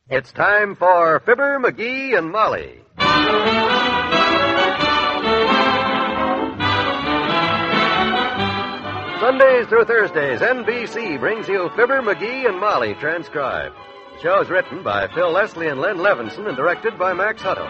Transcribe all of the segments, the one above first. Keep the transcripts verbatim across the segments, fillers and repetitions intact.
It's time for Fibber, McGee, and Molly. Sundays through Thursdays, N B C brings you Fibber, McGee, and Molly transcribed. The show is written by Phil Leslie and Len Levinson and directed by Max Hutto.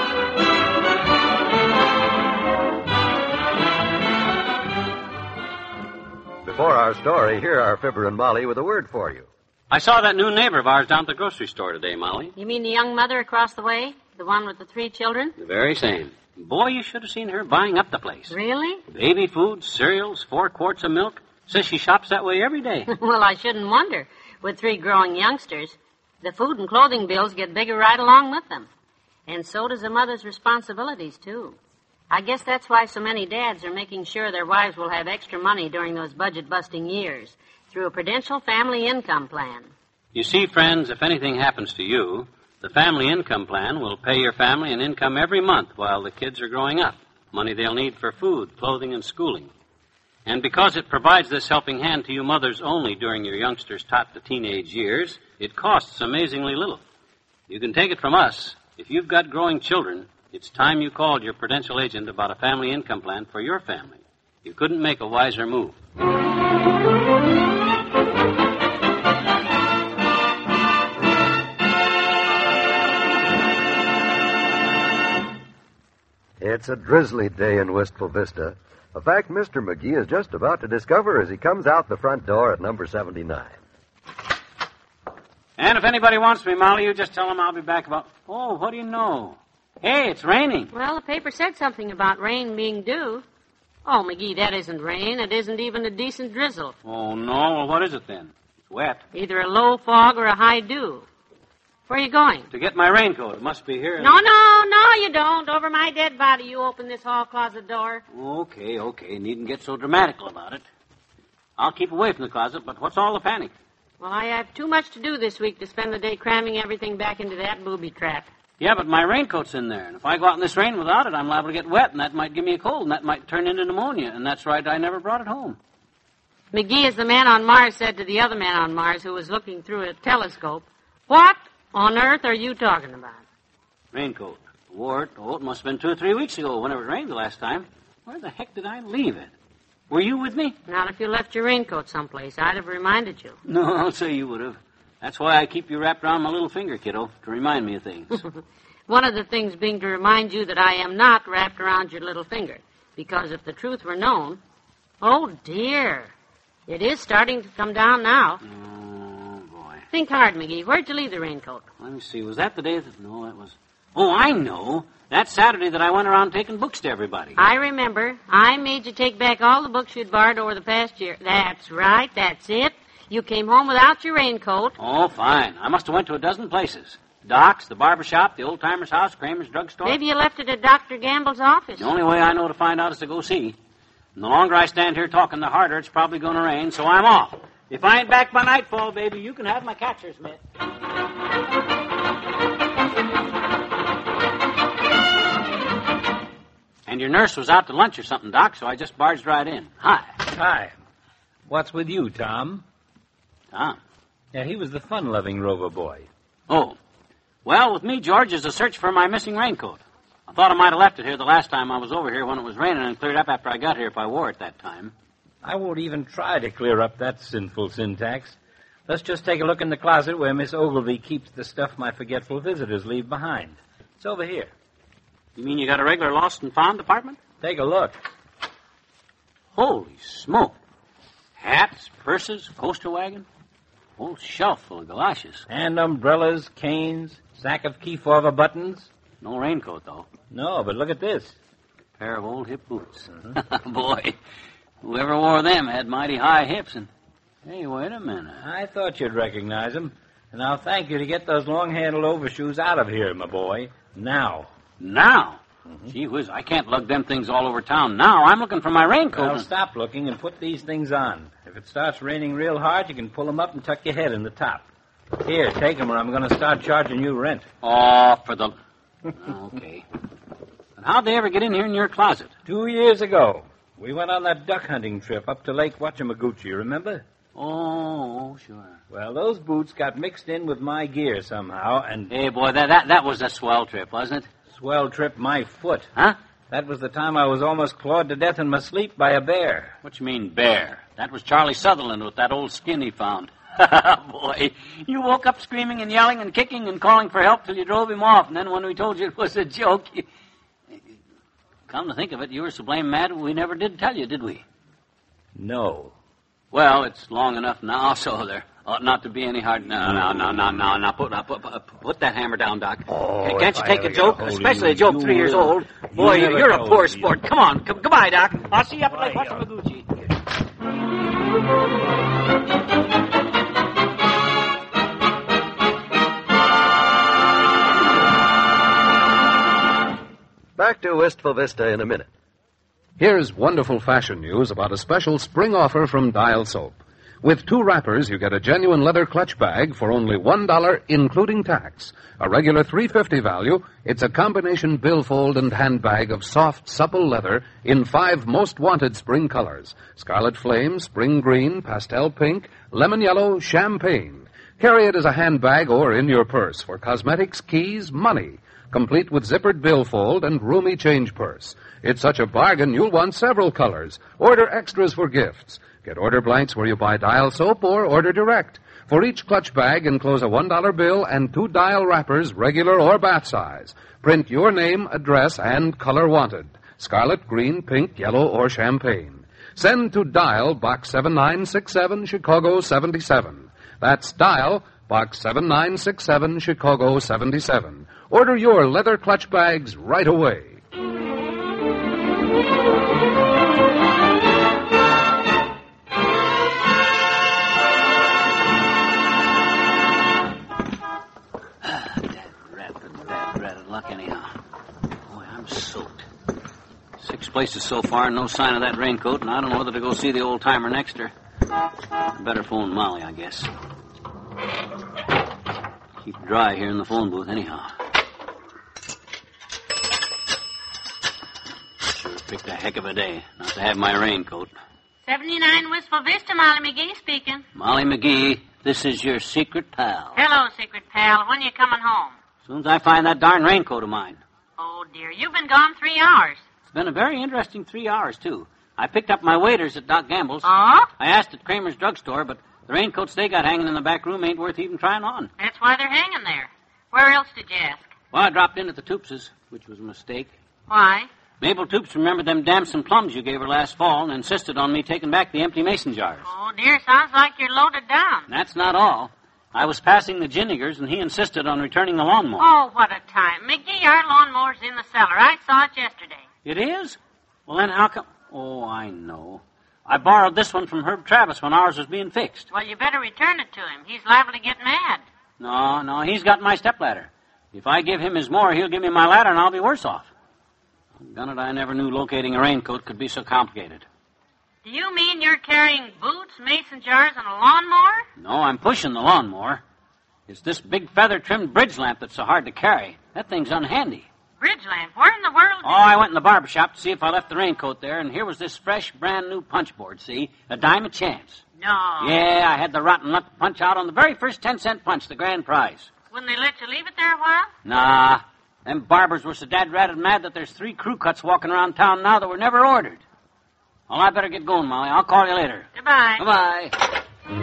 Before our story, here are Fibber and Molly with a word for you. I saw that new neighbor of ours down at the grocery store today, Molly. You mean the young mother across the way? The one with the three children? The very same. Boy, you should have seen her buying up the place. Really? Baby food, cereals, four quarts of milk. Says she shops that way every day. Well, I shouldn't wonder. With three growing youngsters, the food and clothing bills get bigger right along with them. And so does the mother's responsibilities, too. I guess that's why so many dads are making sure their wives will have extra money during those budget-busting years through a Prudential Family Income Plan. You see, friends, if anything happens to you, the Family Income Plan will pay your family an income every month while the kids are growing up, money they'll need for food, clothing, and schooling. And because it provides this helping hand to you mothers only during your youngsters' tot to teenage years, it costs amazingly little. You can take it from us. If you've got growing children, it's time you called your Prudential agent about a family income plan for your family. You couldn't make a wiser move. It's a drizzly day in Wistful Vista. A fact Mister McGee is just about to discover as he comes out the front door at number seventy-nine. And if anybody wants me, Molly, you just tell them I'll be back about... Oh, what do you know? Hey, it's raining. Well, the paper said something about rain being due. Oh, McGee, that isn't rain. It isn't even a decent drizzle. Oh, no? Well, what is it then? It's wet. Either a low fog or a high dew. Where are you going? To get my raincoat. It must be here. No, no, no, you don't. Over my dead body, you open this hall closet door. Okay, okay. Needn't get so dramatical about it. I'll keep away from the closet, but what's all the panic? Well, I have too much to do this week to spend the day cramming everything back into that booby trap. Yeah, but my raincoat's in there, and if I go out in this rain without it, I'm liable to get wet, and that might give me a cold, and that might turn into pneumonia, and that's right, I never brought it home. McGee, as the man on Mars said to the other man on Mars who was looking through a telescope, what on earth are you talking about? Raincoat. Wore it, oh, it must have been two or three weeks ago when it rained the last time. Where the heck did I leave it? Were you with me? Not if you left your raincoat someplace. I'd have reminded you. No, I'll say you would have. That's why I keep you wrapped around my little finger, kiddo, to remind me of things. One of the things being to remind you that I am not wrapped around your little finger. Because if the truth were known... Oh, dear. It is starting to come down now. Oh, boy. Think hard, McGee. Where'd you leave the raincoat? Let me see. Was that the day that... No, that was... Oh, I know. That Saturday that I went around taking books to everybody. I remember. I made you take back all the books you'd borrowed over the past year. That's right. That's it. You came home without your raincoat. Oh, fine. I must have went to a dozen places. Doc's, the barber shop, the old-timer's house, Kramer's drugstore. Maybe you left it at Doctor Gamble's office. The only way I know to find out is to go see. And the longer I stand here talking, the harder it's probably going to rain, so I'm off. If I ain't back by nightfall, baby, you can have my catcher's mitt. And your nurse was out to lunch or something, Doc, so I just barged right in. Hi. Hi. What's with you, Tom? Tom? Yeah, he was the fun-loving Rover boy. Oh. Well, with me, George, is a search for my missing raincoat. I thought I might have left it here the last time I was over here when it was raining and cleared up after I got here if I wore it that time. I won't even try to clear up that sinful syntax. Let's just take a look in the closet where Miss Ogilvy keeps the stuff my forgetful visitors leave behind. It's over here. You mean you got a regular lost and found department? Take a look. Holy smoke. Hats, purses, coaster wagon. Whole shelf full of galoshes. And umbrellas, canes, sack of key-forver buttons. No raincoat, though. No, but look at this. A pair of old hip boots. Mm-hmm. Boy, whoever wore them had mighty high hips. And hey, wait a minute. I thought you'd recognize them. And I'll thank you to get those long-handled overshoes out of here, my boy. Now. Now? Mm-hmm. Gee whiz, I can't lug them things all over town now. I'm looking for my raincoat. Well, and... stop looking and put these things on. If it starts raining real hard, you can pull them up and tuck your head in the top. Here, take them or I'm going to start charging you rent. Oh, for the... Okay. And how'd they ever get in here in your closet? Two years ago. We went on that duck hunting trip up to Lake Wachamaguchi, remember? Oh, sure. Well, those boots got mixed in with my gear somehow, and... Hey, boy, that, that, that was a swell trip, wasn't it? Swell trip my foot. Huh? That was the time I was almost clawed to death in my sleep by a bear. What you mean, bear? That was Charlie Sutherland with that old skin he found. Boy, you woke up screaming and yelling and kicking and calling for help till you drove him off, and then when we told you it was a joke, you... Come to think of it, you were so blame mad we never did tell you, did we? No. Well, it's long enough now, so there ought not to be any hard... No, no, no, no, no, no. Put, uh, put, put, put that hammer down, Doc. Oh, Can't you if I take ever a get joke, a hold of especially you, a joke you three years will. old? You Boy, never you're a told poor me. sport. Come on. Come, goodbye, Doc. I'll see you up at Lake Bye, Watchamaguchi. Back to Wistful Vista in a minute. Here's wonderful fashion news about a special spring offer from Dial Soap. With two wrappers, you get a genuine leather clutch bag for only one dollar, including tax. A regular three dollars and fifty cents value, it's a combination billfold and handbag of soft, supple leather in five most wanted spring colors: scarlet flame, spring green, pastel pink, lemon yellow, champagne. Carry it as a handbag or in your purse for cosmetics, keys, money, complete with zippered billfold and roomy change purse. It's such a bargain, you'll want several colors. Order extras for gifts. Get order blanks where you buy Dial Soap or order direct. For each clutch bag, enclose a one dollar bill and two Dial wrappers, regular or bath size. Print your name, address, and color wanted: scarlet, green, pink, yellow, or champagne. Send to Dial, Box seven nine six seven, Chicago seventy-seven. That's Dial, Box seven nine six seven, Chicago seventy-seven. Order your leather clutch bags right away. Luck anyhow. Boy, I'm soaked. Six places so far, no sign of that raincoat, and I don't know whether to go see the old timer next her. Better phone Molly, I guess. Keep it dry here in the phone booth anyhow. Sure picked a heck of a day not to have my raincoat. seventy-nine Wistful Vista, Molly McGee speaking. Molly McGee, this is your secret pal. Hello, secret pal. When you coming home? As soon as I find that darn raincoat of mine. Oh, dear. You've been gone three hours. It's been a very interesting three hours, too. I picked up my waders at Doc Gamble's. Oh? I asked at Kramer's drugstore, but the raincoats they got hanging in the back room ain't worth even trying on. That's why they're hanging there. Where else did you ask? Well, I dropped in at the Toopses, which was a mistake. Why? Mabel Toops remembered them damson plums you gave her last fall and insisted on me taking back the empty mason jars. Oh, dear. Sounds like you're loaded down. And that's not all. I was passing the Ginnigers, and he insisted on returning the lawnmower. Oh, what a time. McGee, our lawnmower's in the cellar. I saw it yesterday. It is? Well, then how come... Oh, I know. I borrowed this one from Herb Travis when ours was being fixed. Well, you better return it to him. He's liable to get mad. No, no, he's got my stepladder. If I give him his mower, he'll give me my ladder, and I'll be worse off. Done it, I never knew locating a raincoat could be so complicated. Do you mean you're carrying boots, mason jars, and a lawnmower? No, I'm pushing the lawnmower. It's this big feather-trimmed bridge lamp that's so hard to carry. That thing's unhandy. Bridge lamp? Where in the world? Oh, I went in the barber shop to see if I left the raincoat there, and here was this fresh, brand-new punch board, see? A dime a chance. No. Yeah, I had the rotten luck to punch out on the very first ten-cent punch, the grand prize. Wouldn't they let you leave it there a while? Nah. Them barbers were so dad-ratted mad that there's three crew cuts walking around town now that were never ordered. Well, I better get going, Molly. I'll call you later. Goodbye. Goodbye.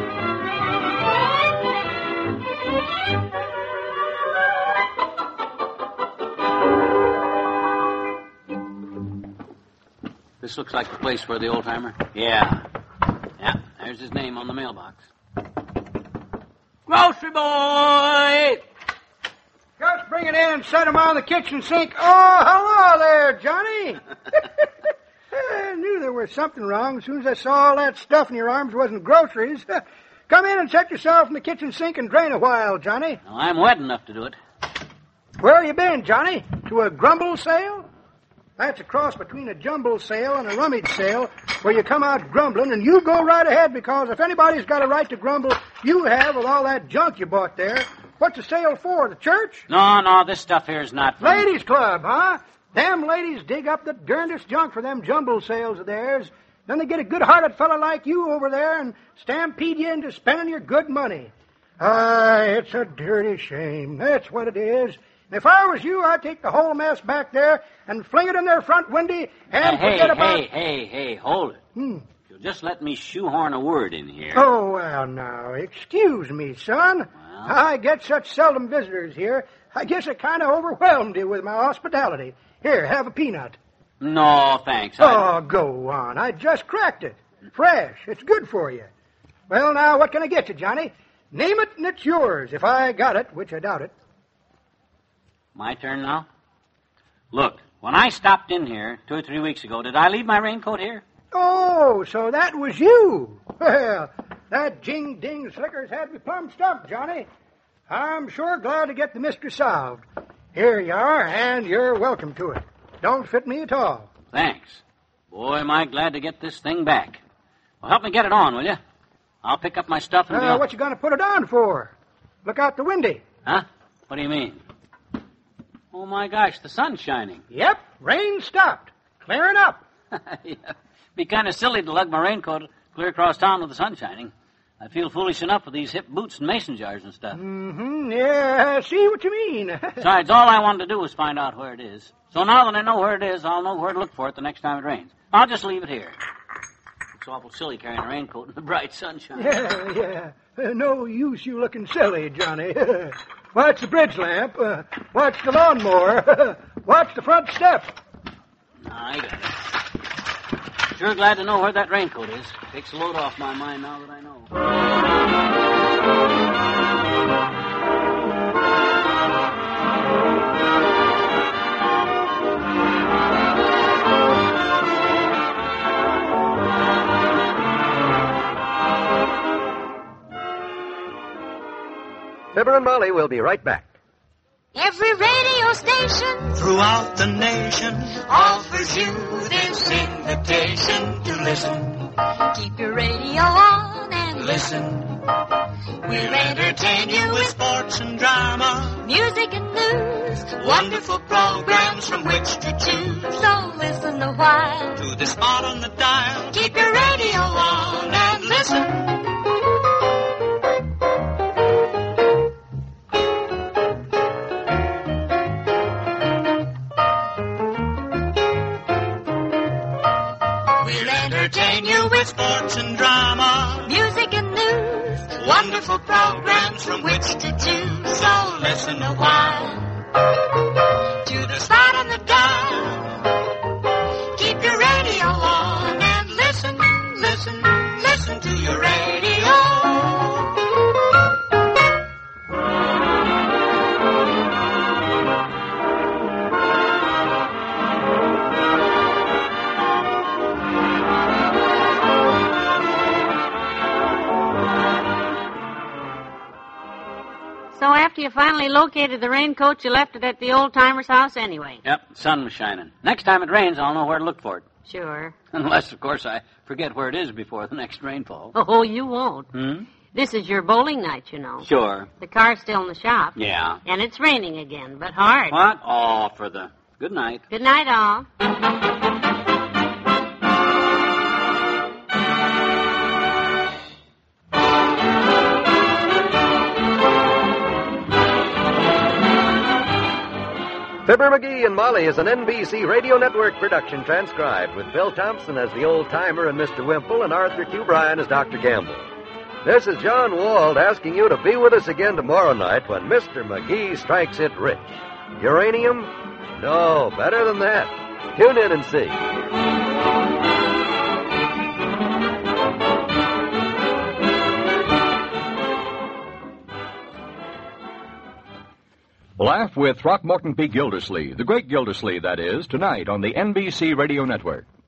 This looks like the place for the old-timer. Yeah. Yeah, there's his name on the mailbox. Grocery boy! Just bring it in and set 'em on the kitchen sink. Oh, hello there, Johnny. I knew there was something wrong as soon as I saw all that stuff in your arms wasn't groceries. Come in and set yourself in the kitchen sink and drain a while, Johnny. Well, I'm wet enough to do it. Where you been, Johnny? To a grumble sale? That's a cross between a jumble sale and a rummage sale where you come out grumbling, and you go right ahead, because if anybody's got a right to grumble, you have with all that junk you bought there. What's the sale for, the church? No, no, this stuff here is not... Ladies' club, huh? Them ladies dig up the darndest junk for them jumble sales of theirs. Then they get a good-hearted fellow like you over there and stampede you into spending your good money. Ah, it's a dirty shame. That's what it is. And if I was you, I'd take the whole mess back there and fling it in their front window and hey, forget hey, about... Hey, hey, hey, hold it. Hmm. If you'll just let me shoehorn a word in here. Oh, well, now, excuse me, son. Well? I get such seldom visitors here. I guess I kind of overwhelmed you with my hospitality. Here, have a peanut. No, thanks. I... Oh, go on. I just cracked it. Fresh. It's good for you. Well, now, what can I get you, Johnny? Name it and it's yours, if I got it, which I doubt it. My turn now? Look, when I stopped in here two or three weeks ago, did I leave my raincoat here? Oh, so that was you. Well, that jing-ding slicker's had me plumb stumped, Johnny. I'm sure glad to get the mystery solved. Here you are, and you're welcome to it. Don't fit me at all. Thanks. Boy, am I glad to get this thing back. Well, help me get it on, will you? I'll pick up my stuff and... Uh, what you going to put it on for? Look out the window. Huh? What do you mean? Oh, my gosh, the sun's shining. Yep, rain stopped. Clearing up. Yeah. Be kind of silly to lug my raincoat clear across town with the sun shining. I feel foolish enough with these hip boots and mason jars and stuff. Mm-hmm, yeah, I see what you mean. Besides, all I wanted to do was find out where it is. So now that I know where it is, I'll know where to look for it the next time it rains. I'll just leave it here. It's awful silly carrying a raincoat in the bright sunshine. Yeah, yeah. Uh, no use you looking silly, Johnny. Watch the bridge lamp. Uh, watch the lawnmower. Watch the front step. I got it. Sure glad to know where that raincoat is. Takes a load off my mind now that I know. Fibber and Molly will be right back. Every radio station throughout the nation offers you this invitation to listen. Keep your radio on and listen. We'll entertain you with sports and drama, music and news, wonderful programs from which to choose. So listen a while to the spot on the dial. Keep your radio on and listen. Entertain you with sports and drama, music and news, wonderful programs from which to choose. So listen a while to the spot on the dial. Keep your radio on and listen, listen, listen to your radio. So after you finally located the raincoat, you left it at the old-timer's house anyway? Yep, the sun was shining. Next time it rains, I'll know where to look for it. Sure. Unless, of course, I forget where it is before the next rainfall. Oh, you won't. Hmm? This is your bowling night, you know. Sure. The car's still in the shop. Yeah. And it's raining again, but hard. What? Oh, for the... Good night. Good night, all. Fibber McGee and Molly is an N B C Radio Network production transcribed with Bill Thompson as the old-timer and Mister Wimple and Arthur Q. Bryan as Doctor Gamble. This is John Wald asking you to be with us again tomorrow night when Mister McGee strikes it rich. Uranium? No, better than that. Tune in and see. Laugh with Throckmorton P. Gildersleeve, the great Gildersleeve, that is, tonight on the N B C Radio Network.